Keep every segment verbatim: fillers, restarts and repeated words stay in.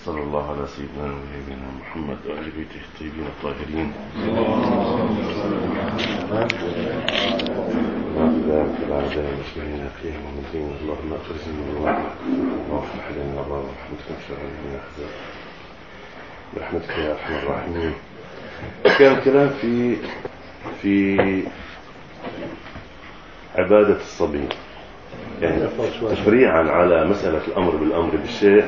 صلى الله على سيدنا ونبينا محمد وآل بيته الطيبين الطاهرين. في الأعداء المسلمين فيهم ومن دين اللهم أخرجنا من الوعد وافتح لنا الله ورحمتك من شر الأحزاب برحمتك يا أرحم الراحمين. كان الكلام في في عبادة الصبي، يعني تفريعا على مسألة الأمر بالأمر بالشيء.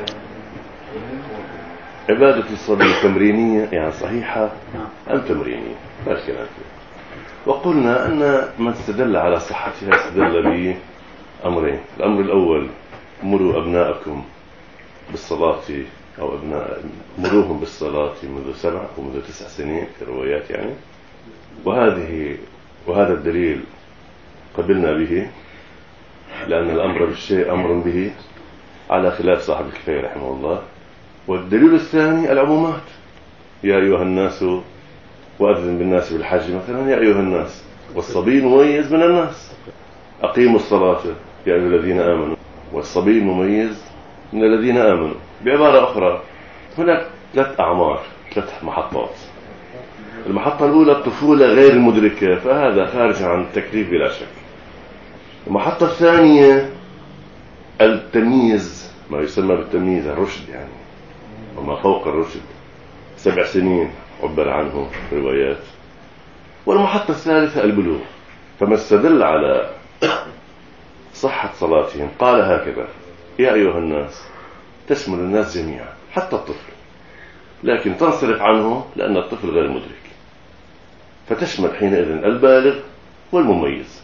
عبادة الصبي تمرينية يعني صحيحة أم تمرينية؟ لا كلام فيه. وقلنا أن من استدل على صحتها استدل بأمرين. الأمر الأول: مروا أبناءكم بالصلاة، أو أبناء مروهم بالصلاة منذ سبع ومنذ تسع سنين في روايات يعني. وهذه وهذا الدليل قبلنا به، لأن الأمر بالشيء أمر به على خلاف صاحب الكفاية رحمه الله. والدليل الثاني العمومات: يا أيها الناس وأذن بالناس بالحج مثلا، يا أيها الناس، والصبي مميز من الناس. أقيموا الصلاة يا أيها الذين آمنوا، والصبي مميز من الذين آمنوا. بعبارة أخرى، هناك ثلاث أعمار، ثلاث محطات. المحطة الأولى الطفولة غير المدركة، فهذا خارج عن التكليف بلا شك. المحطة الثانية التمييز، ما يسمى بالتمييز الرشد يعني، وما فوق الرشد، سبع سنين عبر عنه في روايات. والمحطة الثالثة البلوغ. فما استدل على صحة صلاتهم قال هكذا: يا أيها الناس، تشمل الناس جميعا حتى الطفل، لكن تنصرف عنه لأن الطفل غير مدرك، فتشمل حينئذ البالغ والمميز.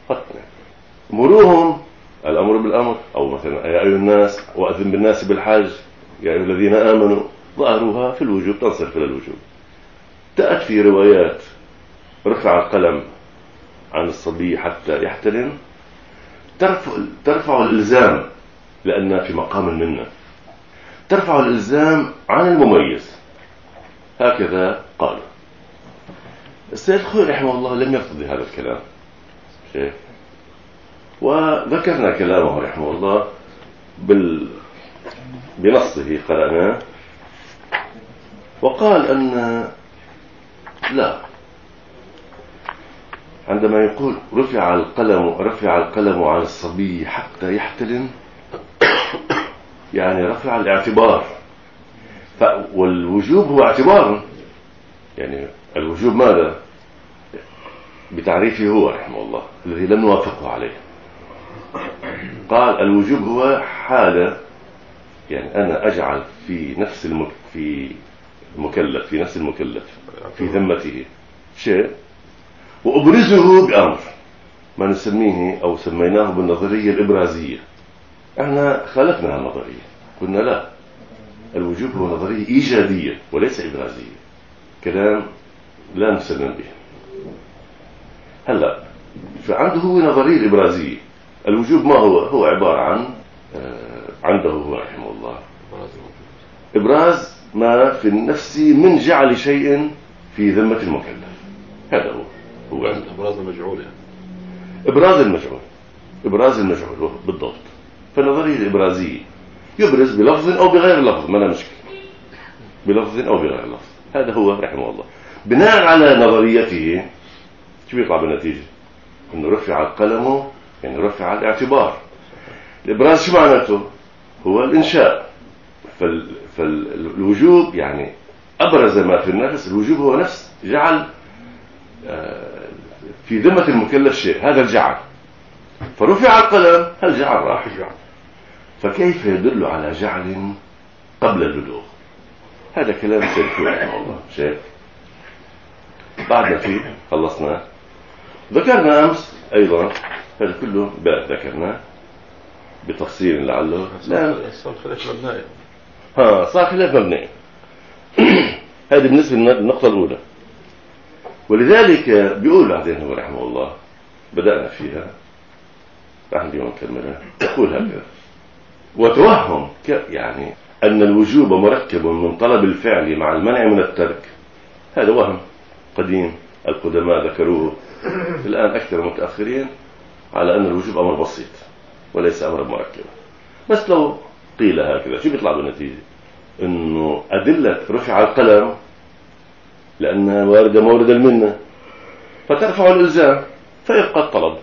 مروهم الأمر بالأمر، أو مثلا يا أيها الناس وأذن بالناس بالحج يا أيها الذين آمنوا، ظاهرها في الوجوب، تنصرف إلى الوجوب. تأتي في روايات رفع القلم عن الصبي حتى يحتلم، ترفع, ترفع الإلزام لأنها في مقام المنة، ترفع الإلزام عن المميز. هكذا قال السيد الخوئي رحمه الله، لم يرتضي هذا الكلام شيء. وذكرنا كلامه رحمه الله بال... بنصه قرأناه، وقال أن لا، عندما يقول رفع القلم رفع القلم عن الصبي حتى يحتلم، يعني رفع الاعتبار. ف... والوجوب هو اعتبار، يعني الوجوب ماذا؟ بتعريفه هو رحمه الله الذي لم نوافقه عليه. قال الوجوب هو حالة، يعني أنا أجعل في نفس المك... في المكلف في نفس المكلف في ذمته شيء وأبرزه بأمر، ما نسميه أو سميناه بالنظرية الإبرازية. احنا خالفنا النظرية، قلنا لا، الوجوب هو نظرية إيجادية وليس إبرازية، كلام لا نسلم به. هلا فعنده هو نظرية الإبرازية. الوجوب ما هو؟ هو عبارة عن آه عنده هو رحمه الله إبراز ما في النفس من جعل شيء في ذمة المكلف. هذا هو هو إبراز المجعول، يعني إبراز المجعول إبراز المجعول بالضبط. فالنظرية الإبرازية يبرز بلفظ أو بغير لفظ، ما لا مشكلة، بلفظ أو بغير لفظ. هذا هو رحمه الله. بناء على نظريته شو يطلع بالنتيجة؟ إنه رفع القلم، يعني رفع الاعتبار. الإبراز شو معناته؟ هو الإنشاء. فال... فالوجوب يعني أبرز ما في النفس. الوجوب هو نفس جعل في ذمة المكلف شيء، هذا الجعل. فرفع القلم، هل جعل راح؟ فكيف يدل على جعل قبل البلوغ؟ هذا كلام سيكون رحمه الله. شيء بعدنا فيه خلصنا. ذكرنا أمس أيضا، هذا كله ذكرناه بتفصيل لعله لا صار خلاف مبنائي. ها صار خلاف مبنائي. هذه بالنسبة للنقطة الأولى. ولذلك بيقول بعدين هو رحمه الله، بدأنا فيها نحن اليوم نكملها، يقول هكذا: وتوهم يعني أن الوجوب مركب من طلب الفعل مع المنع من الترك. هذا وهم قديم، القدماء ذكروه، الآن أكثر متأخرين على أن الوجوب أمر بسيط وليس أمر مركب. بس لو قيل هكذا شو بيطلع بالنتيجة؟ انه ادلة رفع القلم لانها واردة مورد المنة فترفع الالزام فيبقى الطلب،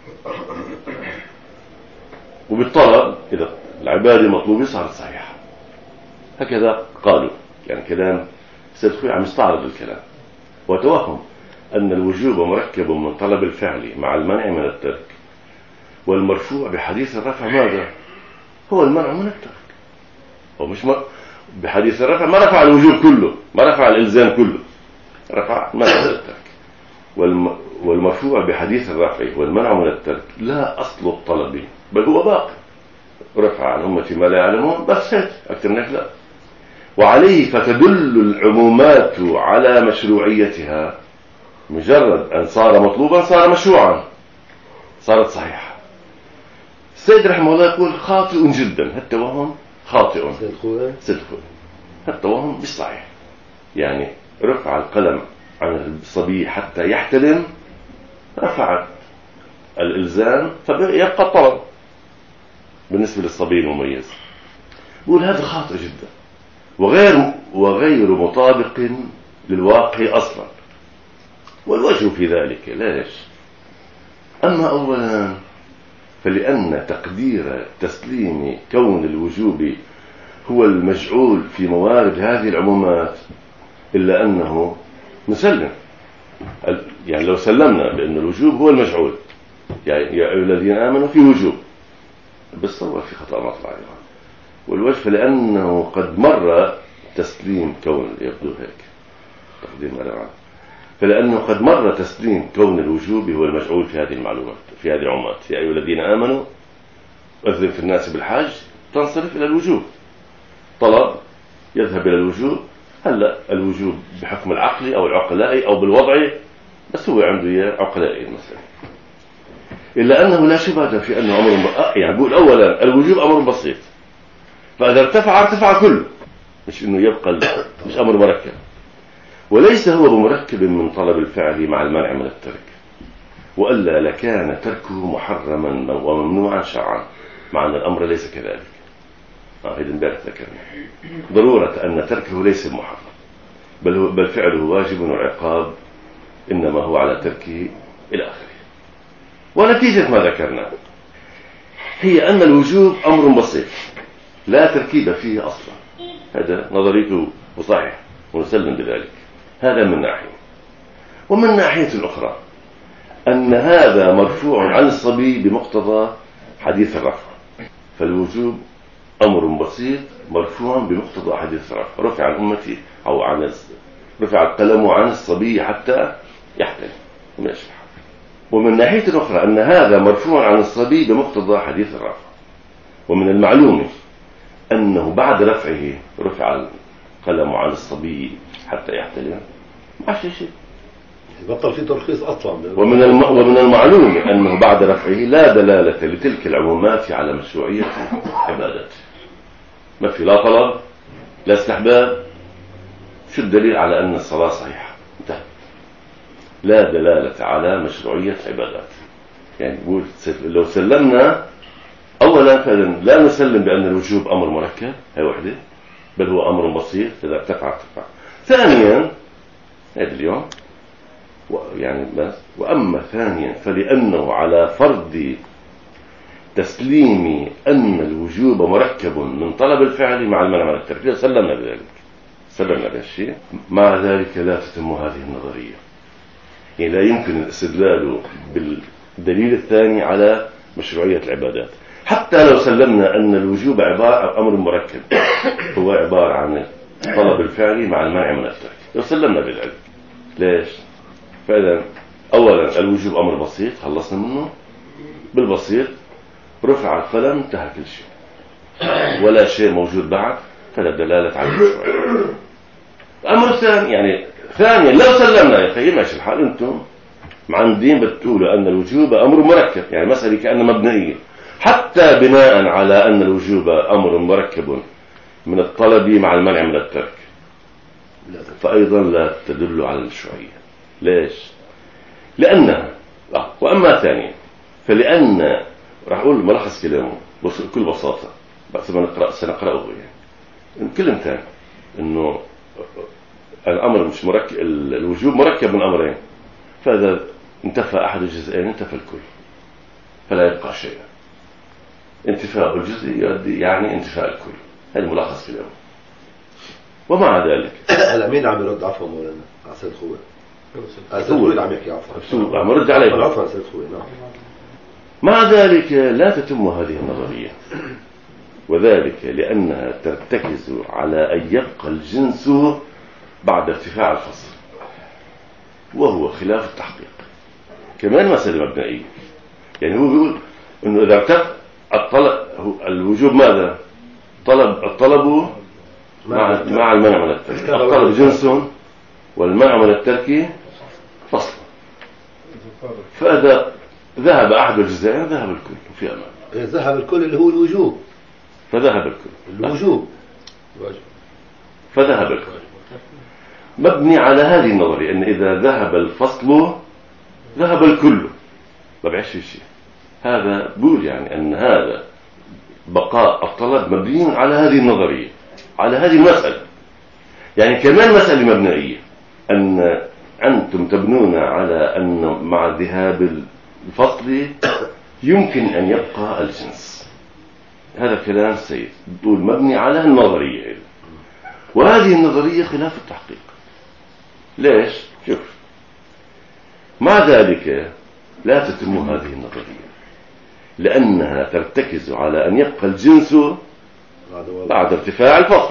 وبالطلب اذا العبادة مطلوبة صارت صحيحة. هكذا قالوا، يعني كلام سيد خوي عم يستعرض الكلام. وتوهم أن الوجوب مركب من طلب الفعل مع المنع من الترك، والمرفوع بحديث الرفع ماذا؟ هو المنع من الترك. هو مش م... بحديث الرفع ما رفع الوجوب كله، ما رفع الإلزام كله، رفع المنع من الترك. والم... والمرفوع بحديث الرفع والمنع من الترك لا أصل الطلب بل هو باقي، رفع عن أمتي ما لا يعلمون بس هيك أكثر منك لا. وعليه فتدل العمومات على مشروعيتها، مجرد أن صار مطلوبا صار مشروعا، صارت صحيحة. السيد رحمه الله يقول خاطئ جدا، التوهم خاطئ صدق، التوهم مش صحيح. يعني رفع القلم عن الصبي حتى يحتلم رفعت الإلزام فيبقى الطلب بالنسبة للصبي المميز. يقول هذا خاطئ جدا وغير وغير مطابق للواقع أصلا. والوجه في ذلك ليش؟ أما أولا فلأن تقدير تسليم كون الوجوب هو المجعول في موارد هذه العمومات، إلا أنه مسلم. يعني لو سلمنا بأن الوجوب هو المجعول، يعني يا أيها الذين آمنوا في وجوب، بس هو في خطأ مطلع. والوجه فلأنه قد مر تسليم كون، يبدو هيك تقديم ألعاب، فلأنه قد مر تسليم كون الوجوب هو المجعول في هذه المعلومات، في هذه العمومات. يا أيها الذين آمنوا أذن في الناس بالحج تنصرف إلى الوجوب، طلب يذهب إلى الوجوب. هلا الوجوب بحكم العقلي أو العقلائي أو بالوضعي، بس هو عنده إياه عقلائي المسألة. إلا أنه لا شبهة في أنه أمر ب... يعني بقول أولا الوجوب أمر بسيط، فإذا ارتفع ارتفع كله، مش إنه يبقى ال... مش أمر مركب. وليس هو بمركب من طلب الفعل مع المنع من الترك، وألا لكان تركه محرما وممنوعا شرعا، مع أن الأمر ليس كذلك. آه هذا امبارح ذكرنا ضرورة أن تركه ليس محرم، بل هو بل فعله واجب والعقاب إنما هو على تركه إلى آخره. ونتيجة ما ذكرنا هي أن الوجوب أمر بسيط لا تركيب فيه أصلا. هذا نظريته وصحيح ونسلم بذلك. هذا من ناحية. ومن ناحية أخرى أن هذا مرفوع عن الصبي بمقتضى حديث الرفع، فالوجوب أمر بسيط مرفوع بمقتضى حديث الرفع. رفع عن أمتي أو عن رفع القلم عن الصبي حتى يحتلم ماشي. ومن ناحية أخرى أن هذا مرفوع عن الصبي بمقتضى حديث الرفع. ومن المعلوم أنه بعد رفعه رفع القلم عن الصبي حتى يحتلم ما شيء شيء بطل في ترخيص أصلا. ومن الم... ومن المعلوم أنه بعد رفعه لا دلالة لتلك العمومات على مشروعية عبادته. ما في لا طلب لا استحباب. شو الدليل على أن الصلاة صحيحة؟ انتهى. لا دلالة على مشروعية عبادات. يعني بقول لو سلمنا أولا فإذا لا نسلم بأن الوجوب أمر مركب، هي وحدة، بل هو أمر بسيط إذا ارتفع ارتفع. ثانيا هذا اليوم يعني بس. وأما ثانيا فلأنه على فرض تسليم أن الوجوب مركب من طلب الفعل مع المنع من الترك، سلمنا بذلك، سلمنا بهالشيء. مع ذلك لا تتم هذه النظرية، يعني لا يمكن الاستدلال بالدليل الثاني على مشروعية العبادات. حتى لو سلمنا أن الوجوب عبارة عن أمر مركب، هو عبارة عن طلب الفعل مع المنع من الترك، لو سلمنا بذلك. ليش؟ فإذا أولا الوجوب أمر بسيط خلصنا منه بالبسيط، رفع القلم انتهى كل شيء، ولا شيء موجود بعد، فلا دلالة على المشروعية. الأمر الثاني يعني ثانيا لو سلمنا يا أخي ماشي الحال، أنتم معندين بتقولوا أن الوجوب أمر مركب، يعني مسألة كأنها مبنية، حتى بناء على أن الوجوب أمر مركب من الطلب مع المنع من الترك، فأيضا لا تدل على المشروعية. ليش؟ لأنها آه. وأما ثانيا فلأن راح أقول ملخص كلامه بكل بساطة، بس ما نقرأ سنقرأه يعني. كلام ثاني انه الامر مش مركب، الوجوب مركب من امرين، فاذا انتفى احد الجزئين انتفى الكل فلا يبقى شيء. انتفاء الجزء يؤدي يعني انتفاء الكل، هذا ملخص في الامر. ومع ذلك هلا مين عم يرد؟ عفوا مولانا على سيد خوي. سيد خوي عم يحكي. عفوا عم يرد عليه. عفوا سيد خوي. نعم. مع ذلك لا تتم هذه النظرية، وذلك لأنها ترتكز على أن يبقى الجنس بعد ارتفاع الفصل، وهو خلاف التحقيق. كمان مسألة مبدئية، يعني هو بيقول إنه إذا ارتفع الطلب الوجوب ماذا؟ طلب الطلب مع مع المنع من الترك، الطلب جنس والمنع من الترك فصل. فإذا ذهب أحد الجزئين ذهب الكل في أمان. ذهب الكل اللي هو الوجوب، فذهب الكل الوجوب فذهب الكل مبني على هذه النظرية أن إذا ذهب الفصل ذهب الكل، ما بعيش في شيء. هذا بقول يعني أن هذا بقاء الطلب مبني على هذه النظرية، على هذه المسألة. يعني كمان مسألة مبنائية، أن أنتم تبنون على أن مع ذهاب الفصل يمكن أن يبقى الجنس. هذا كلام سيد بقول مبني على النظرية، وهذه النظرية خلاف التحقيق. ليش؟ شوف، مع ذلك لا تتم هذه النظرية لأنها ترتكز على أن يبقى الجنس بعد ارتفاع الفصل،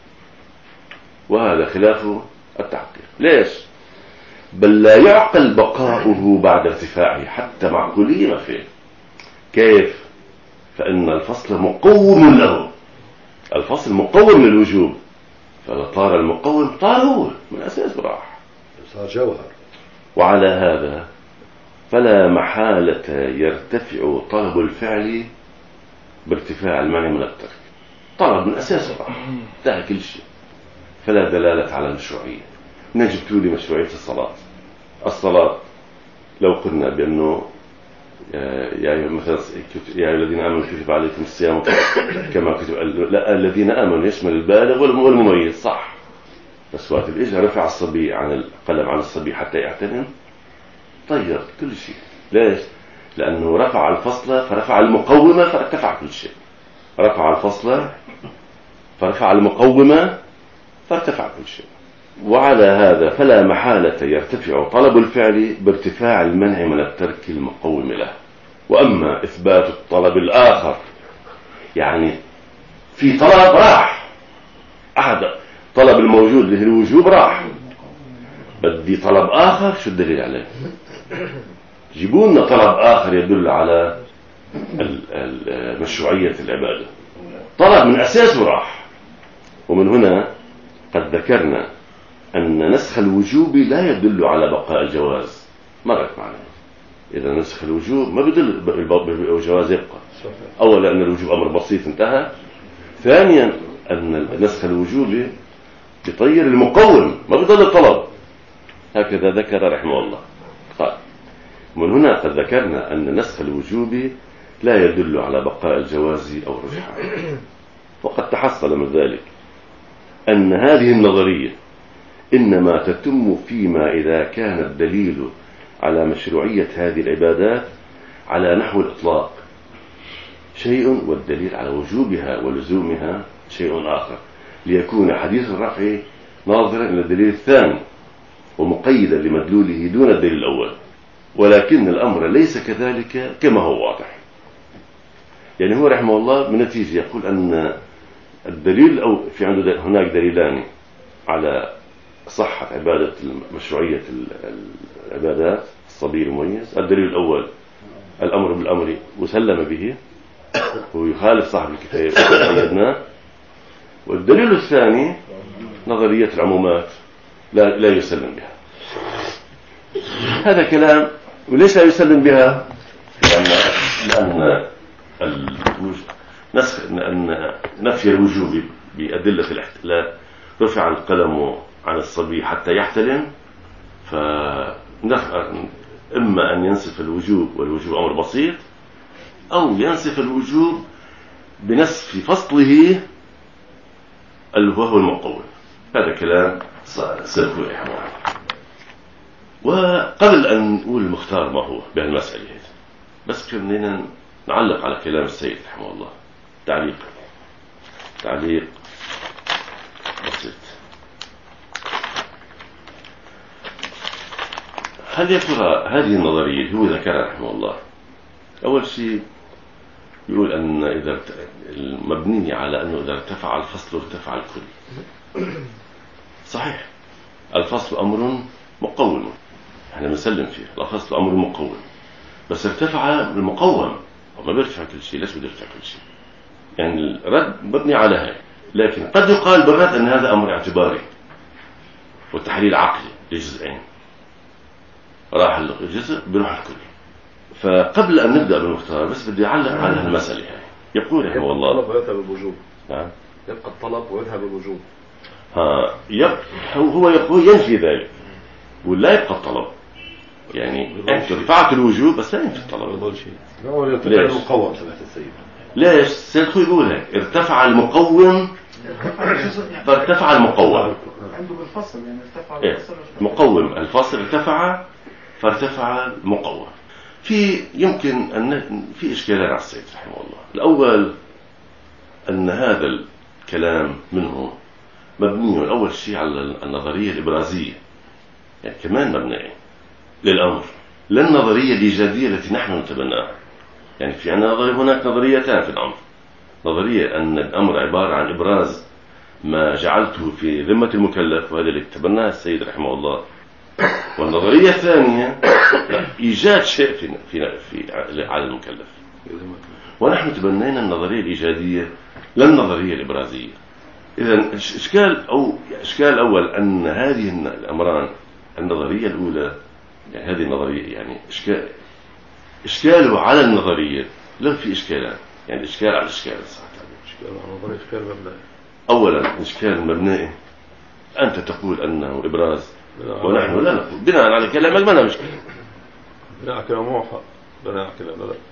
وهذا خلاف التحقيق. ليش؟ بل لا يعقل بقاؤه بعد ارتفاعه حتى مع كلية ما فيه. كيف؟ فإن الفصل مقوم له، الفصل مقوم للوجوب، فإذا طار المقوم طار هو من أساس راح، صار جوهر. وعلى هذا فلا محالة يرتفع طلب الفعل بارتفاع المنع من الترك. طلب من أساس راح، انتهى كل شيء، فلا دلالة على المشروعية. نجبت لي مشروعية الصلاة. الصلاة لو قلنا بأنه يعني مثلا يا الذين آمنوا كتب عليكم الصيام كما كتب، لا، الذين آمنوا يشمل البالغ والمميز، صح، بس وقت الإجهة رفع الصبي عن القلم عن الصبي حتى يعتلم، طير كل شيء. ليش؟ لأنه رفع الفصل فرفع المقومة فارتفع كل شيء. رفع الفصل فرفع المقومة فارتفع كل شيء. وعلى هذا فلا محالة يرتفع طلب الفعل بارتفاع المنع من الترك المقوم له. وأما إثبات الطلب الآخر، يعني في طلب راح، أحد طلب الموجود اللي هو الوجوب راح، بدي طلب آخر، شو الدليل عليه؟ جيبوا لنا طلب آخر يدل على مشروعية العبادة. طلب من أساسه راح. ومن هنا قد ذكرنا أن نسخ الوجوب لا يدل على بقاء الجواز. مرت معنا، إذا نسخ الوجوب ما بدل الجواز يبقى. أولا أن الوجوب أمر بسيط انتهى، ثانيا أن نسخ الوجوب يطير المقوم، ما بدل الطلب. هكذا ذكر رحمه الله. قال من هنا قد ذكرنا أن نسخ الوجوب لا يدل على بقاء الجواز أو الرجحان. وقد تحصل من ذلك أن هذه النظرية إنما تتم فيما إذا كان الدليل على مشروعية هذه العبادات على نحو الإطلاق شيء، والدليل على وجوبها ولزومها شيء آخر، ليكون حديث الرفع ناظرا إلى الدليل الثاني ومقيدا لمدلوله دون الدليل الأول. ولكن الأمر ليس كذلك كما هو واضح. يعني هو رحمه الله بنتيجة يقول أن الدليل أو في عنده هناك دليلان على صحة عبادة مشروعية العبادات الصبي المميز. الدليل الأول الأمر بالأمر وسلم به ويخالف صاحب الكتاب وأيدناه. والدليل الثاني نظرية العمومات لا, لا يسلم بها. هذا كلام. وليش لا يسلم بها؟ لأن, لأن نسخ أن نفي الوجوب بأدلة الاحتلال، رفع القلم عن الصبي حتى يحتلم، فإما أن ينسف الوجوب والوجوب أمر بسيط، أو ينسف الوجوب بنسف فصله وهو المقوم. هذا كلام سلفي رحمه الله. وقبل أن نقول المختار ما هو بهالمسألة هذه، بس خلينا نعلق على كلام السيد رحمه الله تعليق تعليق بسيط. هل يا ترى هذه النظرية اللي هو ذكرها رحمه الله، أول شيء يقول أن إذا المبنية على أنه إذا ارتفع الفصل ارتفع الكل. صحيح، الفصل أمر مقوم، احنا بنسلم فيه، الفصل أمر مقوم، بس ارتفع المقوم، وما بيرتفع كل شيء. ليش بده يرتفع كل شيء؟ يعني الرد مبني على هاي، لكن قد يقال بالرد أن هذا أمر اعتباري والتحليل عقلي لجزئين، راح الجزء بيروح الكل. فقبل أن نبدأ بالمختار بس بدي أعلق على هالمسألة هاي. يقول رحمه الله الطلب ويذهب الوجوب. نعم، يبقى الطلب ويذهب الوجوب. ها يب هو يقول ينفي ذلك ولا يبقى الطلب، يعني أنت رفعت الوجوب بس لا ينفي الطلب. ليش؟ المقوم سمعت السيد. ليش؟ سيدخل يقول هيك ارتفع المقوم فارتفع المقوم. عنده بالفصل يعني ارتفع إيه؟ مقوم الفصل ارتفع فارتفع المقوم. في يمكن أن في إشكالات على السيد رحمه الله. الأول أن هذا الكلام منه مبني أول شيء على النظرية الإبرازية، يعني كمان مبنية للأمر، لا النظرية الإيجادية التي نحن نتبناها. يعني في عندنا هناك نظريتان في الأمر، نظرية أن الأمر عبارة عن إبراز ما جعلته في ذمة المكلف، وهذا اللي تبناه السيد رحمه الله. والنظرية الثانية إيجاد شيء في في في على المكلف. ونحن تبنينا النظرية الإيجادية لا النظرية الإبرازية. إذا إشكال أو إشكال أول أن هذه الأمران، النظرية الأولى يعني هذه النظرية يعني إشكال إشكاله على النظرية لا في إشكالات، يعني إشكال على إشكال صح. إشكال على نظرية إشكال مبنائي. أولا إشكال مبنائي، أنت تقول أنه إبراز ونحن لا نقول بناء على كلامك ما مشكلة. بناء على كلام موافق، بناء على كلام لا.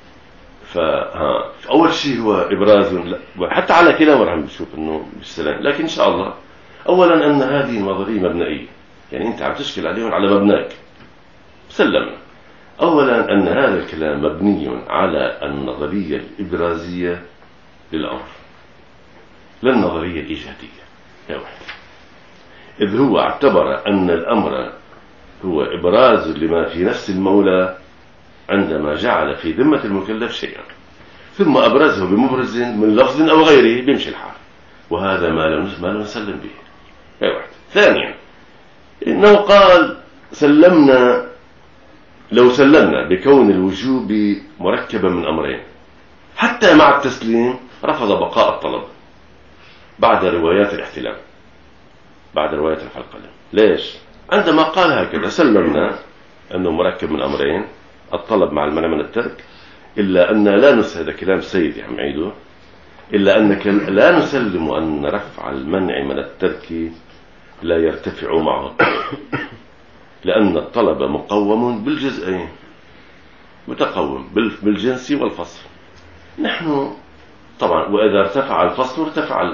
فها أول شيء هو إبراز، حتى على كلامه راح نشوف إنه بالسلام. لكن إن شاء الله أولا أن هذه النظرية مبنائية، يعني أنت عم تشكل عليهم على مبناك. سلمنا أولا أن هذا الكلام مبني على النظرية الإبرازية للأمر لا النظرية الإيجادية. يا واحد، إذ هو اعتبر أن الأمر هو إبراز لما في نفس المولى عندما جعل في ذمة المكلف شيئا ثم أبرزه بمبرز من لفظ أو غيره بيمشي الحال، وهذا ما لا نسلم به. يا واحد. ثانيا إنه قال سلمنا لو سلمنا بكون الوجوب مركبا من أمرين، حتى مع التسليم رفض بقاء الطلب بعد روايات الاحتلام، بعد روايات رفع القلم. ليش؟ عندما قال هكذا سلمنا أنه مركب من أمرين، الطلب مع المنع من الترك، إلا أن لا نسلم، هذا كلام سيدي عم عيده، إلا أنك لا نسلم أن رفع المنع من الترك لا يرتفع معه الطلب، لأن الطلب مقوم بالجزئين، متقوم بالجنس والفصل. نحن طبعا وإذا ارتفع الفصل ارتفع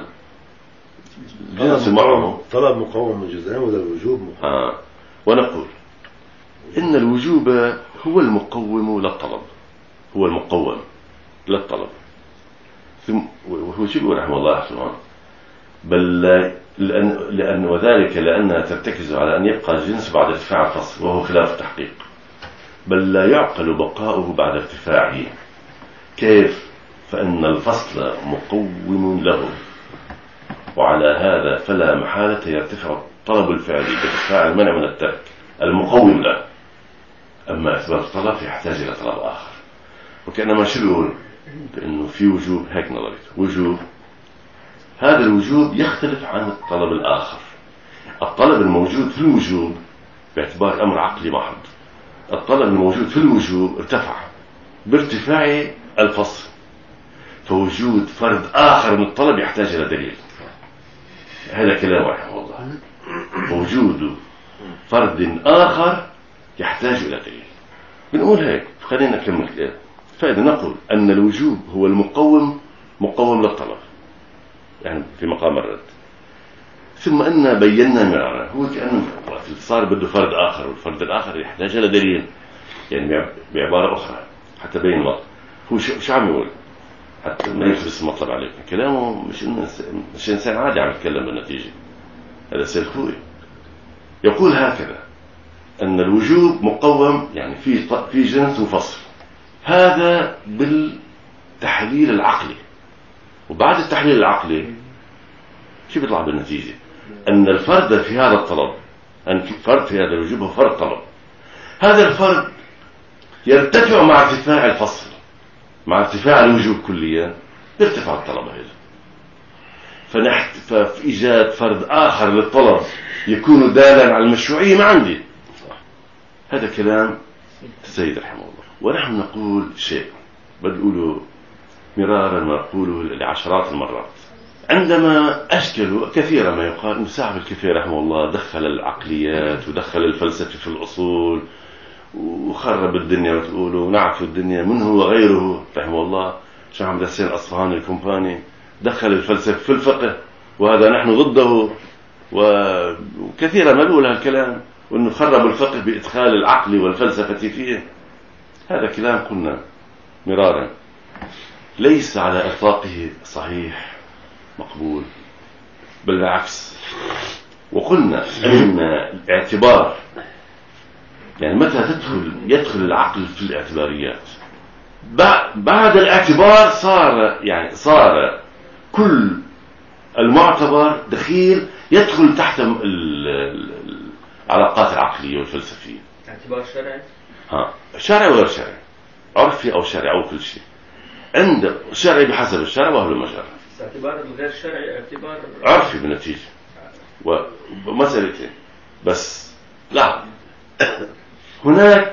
الجنس معه. طلب مقوم من جزئين وذا الوجوب مقوم. آه. ونقول إن الوجوب هو المقوم للطلب، هو المقوم للطلب. ثم وهو شو يقول رحمه الله سبحانه، بل لأن, لأن وذلك لأنها ترتكز على أن يبقى الجنس بعد ارتفاع الفصل، وهو خلاف التحقيق، بل لا يعقل بقاؤه بعد ارتفاعه. كيف؟ فإن الفصل مقوم له، وعلى هذا فلا محالة يرتفع طلب الفعل بارتفاع المنع من الترك المقوم له. أما إثبات الطلب يحتاج إلى طلب آخر. وكأنما شو بيقول؟ بأنه في وجوب، هيك نظرية وجوب، هذا الوجوب يختلف عن الطلب الآخر. الطلب الموجود في الوجوب باعتبار أمر عقلي محض، الطلب الموجود في الوجوب ارتفع بارتفاع الفصل، فوجود فرد آخر من الطلب يحتاج إلى دليل. هذا كلام رحمه الله، وجود فرد آخر يحتاج إلى دليل. بنقول هيك، خلينا نكمل كده. فإذا نقول أن الوجوب هو المقوم، مقوم للطلب، يعني في مقام الرد، ثم أن بينا مرارا هو كأنه صار بده فرد آخر، والفرد الآخر يحتاج إلى دليل، يعني بعبارة أخرى حتى بين الوقت هو شو عم يقول حتى ما يلبس المطلب عليك. كلامه مش مش إنسان عادي عم يتكلم بالنتيجة. هذا سيد خوي يقول هكذا أن الوجوب مقوم، يعني في في جنس وفصل، هذا بالتحليل العقلي. وبعد التحليل العقلي شو بيطلع بالنتيجة؟ أن الفرد في هذا الطلب، أن في فرد في هذا الوجوب هو فرد طلب. هذا الفرد يرتفع مع ارتفاع الفصل، مع ارتفاع الوجوب كليا يرتفع الطلب هذا. فنحت ففي إيجاد فرد آخر للطلب يكون دالا على المشروعية ما عندي. هذا كلام السيد رحمه الله. ونحن نقول شيء بنقوله مرارا ونقوله لعشرات المرات. عندما أشكلوا كثيرا ما يقال أن صاحب الكفاية رحمه الله دخل العقليات ودخل الفلسفة في الأصول وخرب الدنيا، وتقولوا نعرف الدنيا منه وغيره رحمه الله. شيخ محمد حسين الأصفهاني الكومباني دخل الفلسفة في الفقه، وهذا نحن ضده، وكثيرا ما نقول هالكلام، وأنه خرب الفقه بإدخال العقل والفلسفة فيه. هذا كلام قلنا مرارا ليس على إطلاقه صحيح مقبول، بل بالعكس. وقلنا أن الاعتبار، يعني متى تدخل يدخل العقل في الاعتباريات؟ بعد الاعتبار صار يعني صار كل المعتبر دخيل يدخل تحت العلاقات العقلية والفلسفية. اعتبار شرعي؟ ها، شرعي وغير شرعي، عرفي أو شرعي أو كل شيء. عند شرعي بحسب الشرع وهو ما شرع. اعتبار الغير شرعي اعتبار عرفي بالنتيجة ومسألتين بس. لا، هناك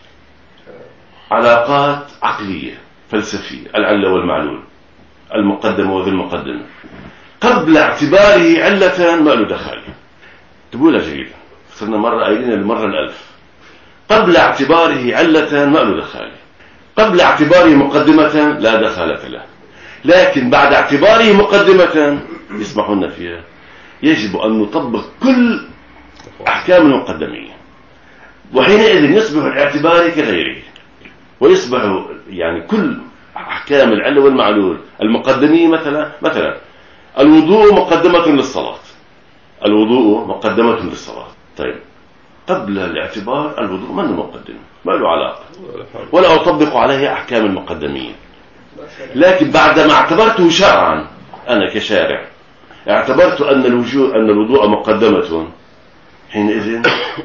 علاقات عقلية فلسفية، العلة والمعلول، المقدمة وذي المقدمة، قبل اعتباره علة ما له دخل. تقولها جيدا، صرنا مرة قايلين المرة الألف. قبل اعتباره علة ما له دخل، قبل اعتباره مقدمة لا دخل له، لكن بعد اعتباره مقدمة يسمحون فيها يجب أن نطبق كل أحكام المقدمية، وحينئذ يصبح الاعتبار كغيره، ويصبح يعني كل أحكام العلة والمعلول المقدمية. مثلا مثلا الوضوء مقدمة للصلاة، الوضوء مقدمة للصلاة. طيب قبل الاعتبار الوضوء ما له مقدمة، ما له علاقة، ولا أطبق عليه أحكام المقدمية. لكن بعدما اعتبرته شرعا أنا كشارع اعتبرت أن الوجوء أن الوضوء مقدمة، حينئذ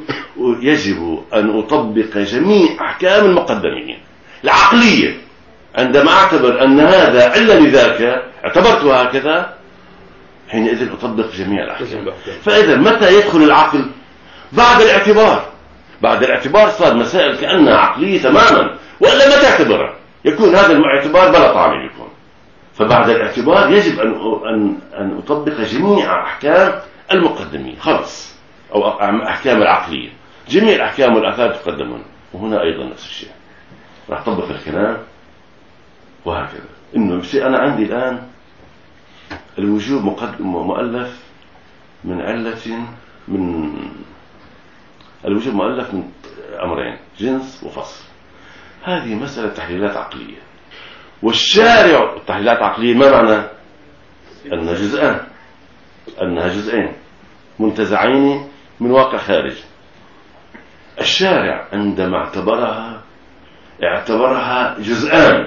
يجب أن أطبق جميع أحكام المقدمين العقلية. عندما أعتبر أن هذا علة لذاك اعتبرته هكذا، حينئذ أطبق جميع الأحكام. فإذا متى يدخل العقل؟ بعد الاعتبار. بعد الاعتبار صار مسائل كأنها عقلية تماما، وإلا ما تعتبرها يكون هذا الاعتبار بلا طعم يكون. فبعد الاعتبار يجب أن أن أن أطبق جميع أحكام المقدمين خلص، أو أحكام العقلية، جميع الأحكام والآثار تقدمون. وهنا أيضا نفس الشيء، راح أطبق الكلام وهكذا. إنه شيء أنا عندي الآن الوجوب مقدم مؤلف من علة، من الوجوب مؤلف من أمرين، جنس وفصل. هذه مسألة تحليلات عقلية، والشارع تحليلات عقلية ما معنى؟ أنها جزءان، أنها جزئين منتزعين من واقع خارج. الشارع عندما اعتبرها اعتبرها جزءان،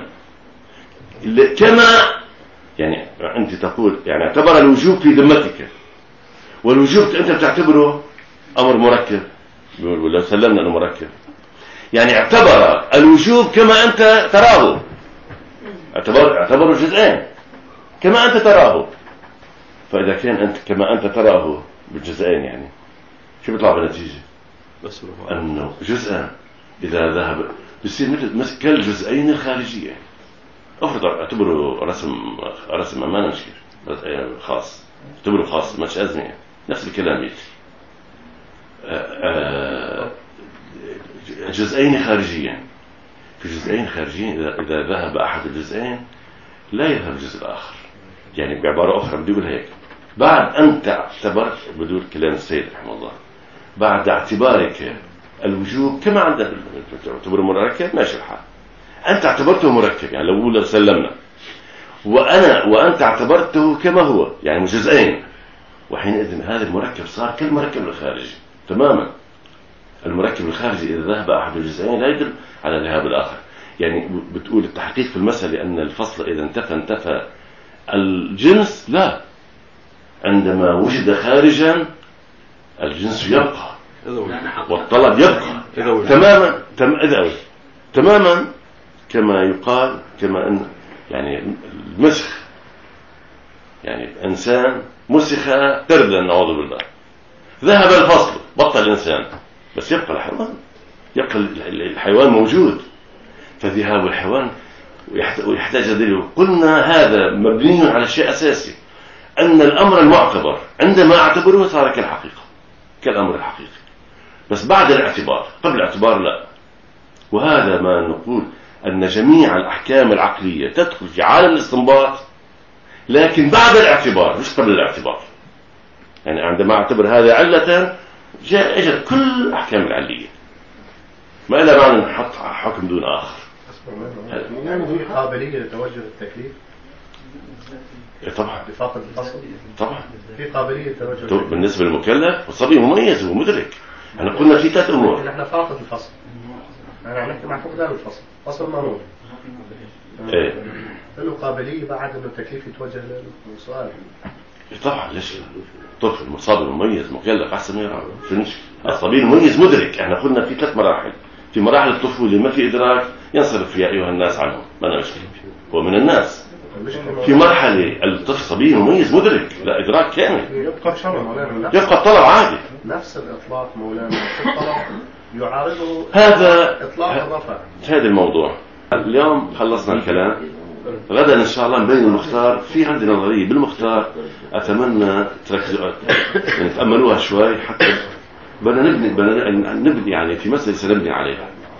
كما يعني أنت تقول يعني اعتبر الوجوب في ذمتك، والوجوب أنت بتعتبره أمر مركب، ولا سلمنا أنه مركب، يعني اعتبر الوجوب كما أنت تراه، اعتبر اعتبره جزئين كما أنت تراه. فإذا كان أنت كما أنت تراه بالجزئين، يعني شو بيطلع بالنتيجة؟ أنه جزءا إذا ذهب بيصير مثل مثل كالجزئين الخارجيين. أفرض اعتبره رسم رسم ما نمشي خاص، اعتبره خاص مش أزمة، نفس الكلام يجي جزئين خارجيين. في جزئين خارجيين إذا إذا ذهب أحد الجزئين لا يذهب الجزء الآخر. يعني بعبارة أخرى بدي أقول هيك، بعد أنت اعتبرت بدون كلام السيد رحمه الله، بعد اعتبارك الوجوب كما عندنا تعتبره مركب ماشي الحال، أنت اعتبرته مركب يعني لو لو سلمنا، وأنا وأنت اعتبرته كما هو يعني جزئين، وحينئذ هذا المركب صار كالمركب الخارجي تماما. المركب الخارجي إذا ذهب أحد الجزئين لا يدل على ذهاب الآخر. يعني بتقول التحقيق في المسألة أن الفصل إذا انتفى انتفى الجنس، لا، عندما وجد خارجا الجنس يبقى والطلب يبقى تماما تم... تماما كما يقال، كما أن يعني المسخ، يعني إنسان مسخ تردا نعوذ بالله، ذهب الفصل بطل الإنسان بس يبقى الحيوان، يبقى الحيوان موجود، فذهاب الحيوان ويحتاج دليل. قلنا هذا مبني على شيء أساسي، أن الأمر المعتبر عندما أعتبره صار كالحقيقة كالأمر الحقيقي، بس بعد الاعتبار، قبل الاعتبار لا. وهذا ما نقول أن جميع الأحكام العقلية تدخل في عالم الاستنباط، لكن بعد الاعتبار مش قبل الاعتبار. يعني عندما أعتبر هذا علة جاء اجت كل الأحكام العلية، ما إلا معنى نحط حكم دون آخر. يعني في قابلية لتوجه التكليف طبعا بفاقد الفصل، طبعا في قابلية لتوجه التكليف بالنسبة للمكلف والصبي مميز ومدرك. احنا قلنا في ثلاث أمور، نحن فاقد الفصل، أنا نحكي مع فقدان الفصل، فصل مانون ايه له قابلية بعد أنه التكليف يتوجه للسؤال. طبعا ليش طفل مصاب مميز مكلف احسن ما يرى في المشكله. الصبي المميز مدرك، احنا قلنا في ثلاث مراحل، في مراحل الطفوله ما في ادراك ينصرف يا ايها الناس عنه، ما أنا مشكله هو من الناس. في مرحله الطفل صبي مميز مدرك لا ادراك كامل، يبقى شرع مولانا، يبقى الطلب عادي، نفس الاطلاق مولانا، الطلب يعارضه هذا اطلاق الرفع. هذا الموضوع. اليوم خلصنا الكلام، غدا ان شاء الله نبين المختار. في عندنا نظريه بالمختار اتمنى تركزوا يعني تاملوها شوي، حتى بدنا نبني بدنا نبني يعني في مسألة سنبني عليها.